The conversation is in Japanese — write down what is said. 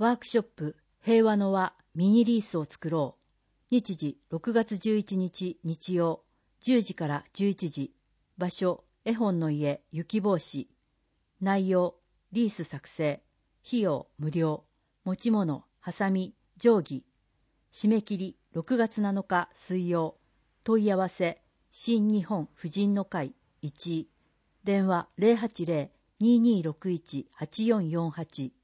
ワークショップ平和の輪ミニリースを作ろう。日時6月11日日曜10時から11時。場所絵本の家雪帽子。内容リース作成。費用無料。持ち物ハサミ定規。締め切り6月7日水曜。問い合わせ新日本婦人の会1。電話 080-2261-8448